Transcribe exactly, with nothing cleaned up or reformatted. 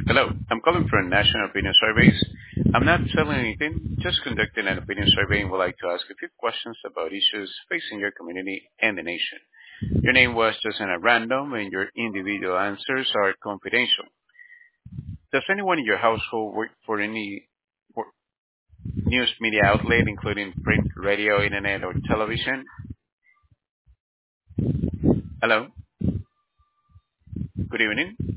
Hello, I'm calling from National Opinion Surveys. I'm not selling anything, just conducting an opinion survey and would like to ask a few questions about issues facing your community and the nation. Your name was chosen at random and your individual answers are confidential. Does anyone in your household work for any for news media outlet, including print, radio, internet, or television? Hello, good evening.